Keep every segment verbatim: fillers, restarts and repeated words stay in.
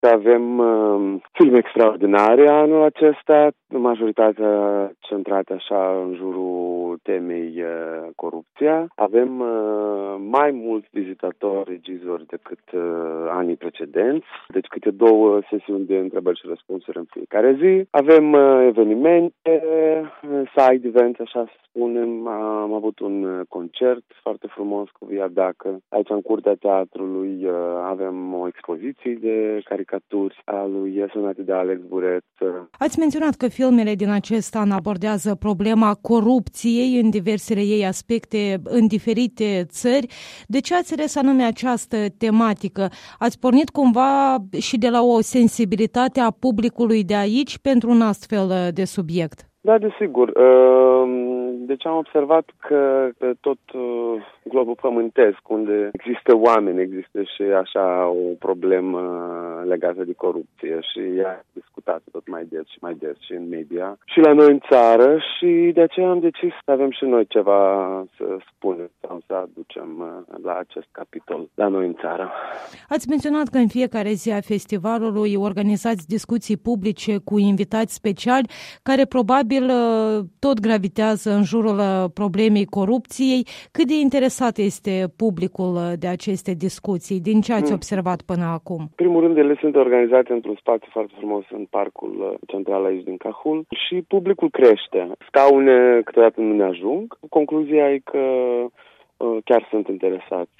Avem uh, filme extraordinare anul acesta, majoritatea centrate așa în jurul temei uh, corupția. Avem uh, mai mulți vizitatori, regizori decât uh, anii precedenți, deci câte două sesiuni de întrebări și răspunsuri în fiecare zi. Avem uh, evenimente, side events, așa să spunem. Am avut un concert foarte frumos cu Via Dacă. Aici, în curtea teatrului, uh, avem o expoziție de caricaturi a lui Sonate de Alex Buret. Ați menționat că filmele din acest an abordează problema corupției în diversele ei aspecte în diferite țări. De ce ați ales anume această tematică? Ați pornit cumva și de la o sensibilitate a publicului de aici pentru un astfel de subiect? Da, desigur. Deci am observat că pe tot globul pământesc, unde există oameni, există și așa o problemă legată de corupție și ea discutată tot mai des și mai des și în media și la noi în țară și de aceea am decis să avem și noi ceva să spunem sau să aducem la acest capitol la noi în țară. Ați menționat că în fiecare zi a festivalului organizați discuții publice cu invitați speciali care probabil tot gravitează în jurul problemei corupției. Cât de interesat este publicul de aceste discuții? Din ce ați observat până acum? În primul rând, ele sunt organizate într-un spațiu foarte frumos în parcul central aici din Cahul și publicul crește. Scaune câteodată nu ne ajung. Concluzia e că chiar sunt interesați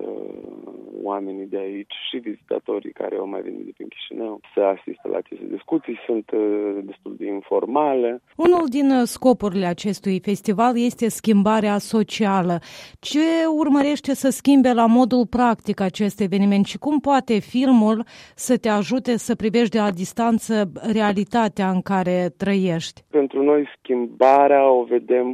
oamenii de aici și vizitatorii care au mai venit de prin Chișinău să asiste la aceste discuții. Sunt destul de informale. Unul din scopurile acestui festival este schimbarea socială. Ce urmărește să schimbe la modul practic acest eveniment și cum poate filmul să te ajute să privești de la distanță realitatea în care trăiești? Pentru noi schimbarea o vedem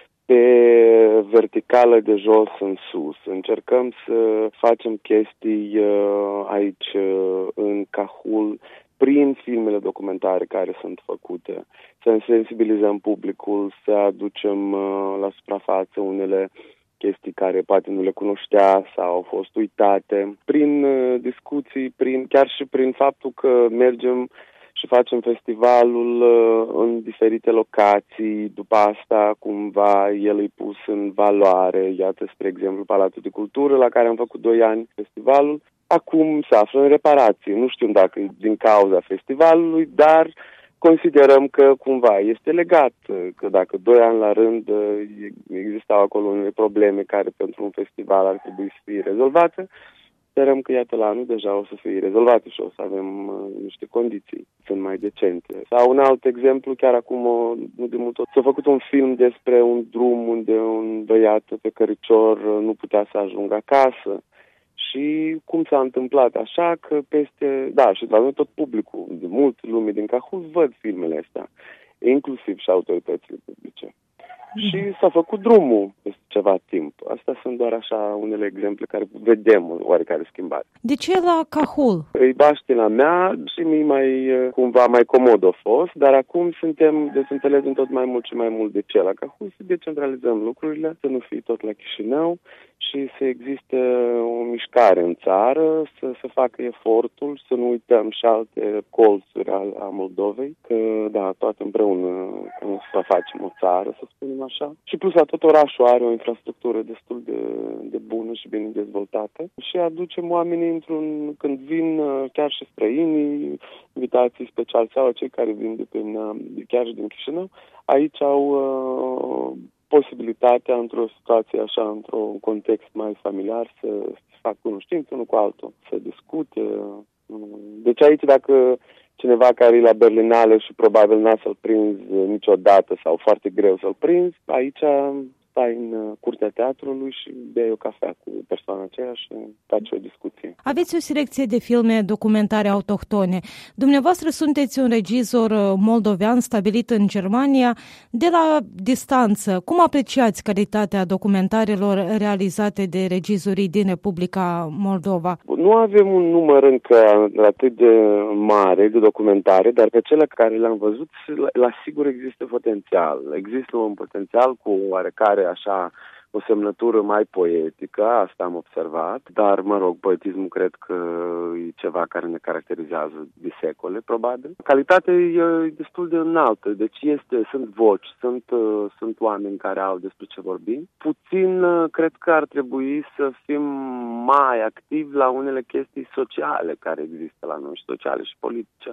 pe verticală de jos în sus. Încercăm să facem chestii uh, aici uh, în Cahul prin filmele documentare care sunt făcute, să sensibilizăm publicul, să aducem uh, la suprafață unele chestii care poate nu le cunoștea sau au fost uitate, prin uh, discuții, prin chiar și prin faptul că mergem și facem festivalul uh, în diferite locații. După asta, cumva, el e pus în valoare. Iată, spre exemplu, Palatul de Cultură, la care am făcut doi ani festivalul. Acum se află în reparație. Nu știu dacă e din cauza festivalului, dar considerăm că, cumva, este legat. Că dacă doi ani la rând existau acolo unele probleme care pentru un festival ar trebui să fie rezolvate, sperăm că, iată, la anul deja o să fie rezolvate și o să avem uh, niște condiții, sunt mai decente. Sau un alt exemplu, chiar acum, o, nu de mult, s-a făcut un film despre un drum unde un băiat pe căricior uh, nu putea să ajungă acasă. Și cum s-a întâmplat așa că peste, da, și la noi tot publicul, de mult lume din Cahul, văd filmele astea, inclusiv și autoritățile publice. Și s-a făcut drumul peste ceva timp. Astea sunt doar așa unele exemple care vedem oarecare schimbare. De ce la Cahul? E baștina mea și mi mai cumva mai comod a fost, dar acum suntem, deci înțelegem tot mai mult și mai mult de ce la Cahul, să decentralizăm lucrurile, să nu fie tot la Chișinău și să existe o mișcare în țară, să se facă efortul, să nu uităm și alte colțuri a Moldovei, că da, toate împreună să facem o țară, să spunem așa. Și plus la tot orașul are o infrastructură destul de, de bună și bine dezvoltată și aducem oamenii într-un, când vin chiar și străinii, invitații speciali sau cei care vin de prin, chiar și din Chișinău, aici au uh, posibilitatea, într-o situație așa, într-un context mai familiar, să, să facă cunoștință unul cu altul, să discute. Deci aici, dacă cineva care e la Berlinale și probabil n-a să-l prinzi niciodată sau foarte greu să-l prinzi, aici stai în curtea teatrului și bei o cafea cu persoana aceea și faci o discuție. Aveți o selecție de filme documentare autohtone. Dumneavoastră sunteți un regizor moldovean stabilit în Germania. De la distanță, cum apreciați calitatea documentarelor realizate de regizorii din Republica Moldova? Nu avem un număr încă atât de mare de documentare, dar pe cele care le-am văzut, la sigur există potențial. Există un potențial cu oarecare așa o semnătură mai poetică, asta am observat, dar, mă rog, poetismul cred că e ceva care ne caracterizează de secole, probabil. Calitatea e destul de înaltă, deci este, sunt voci, sunt, sunt oameni care au despre ce vorbim. Puțin, cred că ar trebui să fim mai activi la unele chestii sociale care există la noi, sociale și politice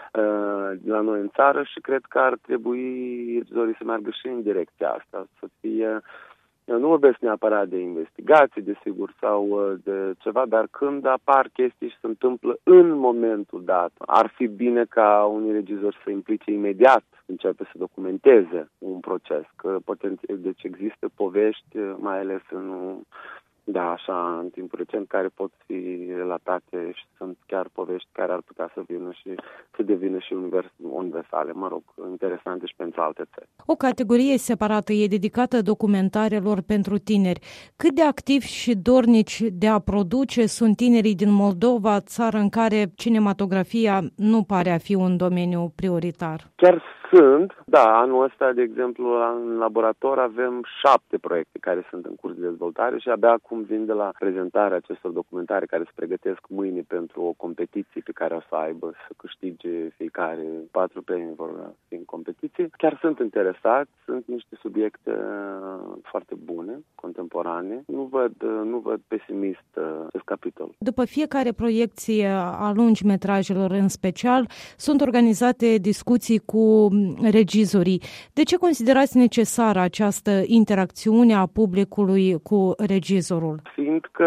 la noi în țară și cred că ar trebui regizorii să meargă și în direcția asta, să fie... Eu nu vorbesc neapărat de investigații, desigur, sau de ceva, dar când apar chestii și se întâmplă în momentul dat, ar fi bine ca unii regizori să implice imediat, începe să documenteze un proces. Că potențial, deci există povești, mai ales în... Da, așa, în timpul recent, care pot fi relatate și sunt chiar povești care ar putea să vină și să devină și univers, universale, mă rog, interesante și pentru alte țări. O categorie separată e dedicată documentarelor pentru tineri. Cât de activi și dornici de a produce sunt tinerii din Moldova, țară în care cinematografia nu pare a fi un domeniu prioritar? Chiar sunt, da, anul ăsta, de exemplu, în laborator avem șapte proiecte care sunt în curs de dezvoltare și abia acum vin de la prezentarea acestor documentare care se pregătesc mâine pentru o competiție pe care o să aibă, să câștige fiecare patru premii vor fi în competiție. Chiar sunt interesați, sunt niște subiecte foarte bune, contemporane. Nu văd, nu văd pesimist acest capitol. După fiecare proiecție a lungi metrajelor în special, sunt organizate discuții cu regizorii. De ce considerați necesară această interacțiune a publicului cu regizorul? Fiindcă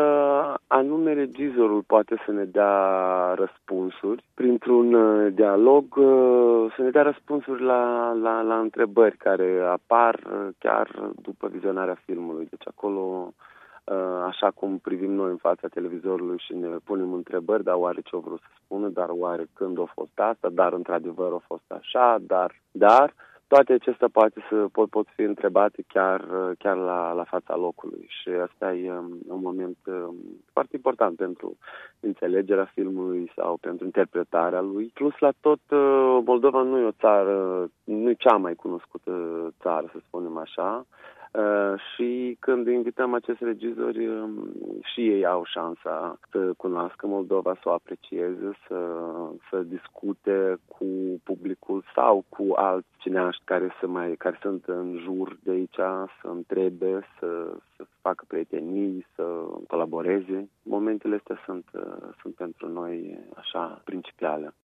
anume regizorul poate să ne dea răspunsuri printr-un dialog, să ne dea răspunsuri la, la, la întrebări care apar chiar după vizionarea filmului. Deci acolo, așa cum privim noi în fața televizorului și ne punem întrebări, dar oare ce-o vrut să spună, dar oare când a fost asta, dar într-adevăr a fost așa, dar, dar, toate acestea poate să, pot, pot fi întrebate chiar, chiar la, la fața locului și asta e un moment foarte important pentru înțelegerea filmului sau pentru interpretarea lui. Plus la tot, Moldova nu e o țară, nu e cea mai cunoscută țară, să spunem așa. Uh, și când invităm acești regizori, uh, și ei au șansa să cunoască Moldova, să o aprecieze, să, să discute cu publicul sau cu alți cineaști care, să mai, care sunt în jur de aici, să întrebe, să, să facă prietenii, să colaboreze. Momentele astea sunt, uh, sunt pentru noi așa principiale.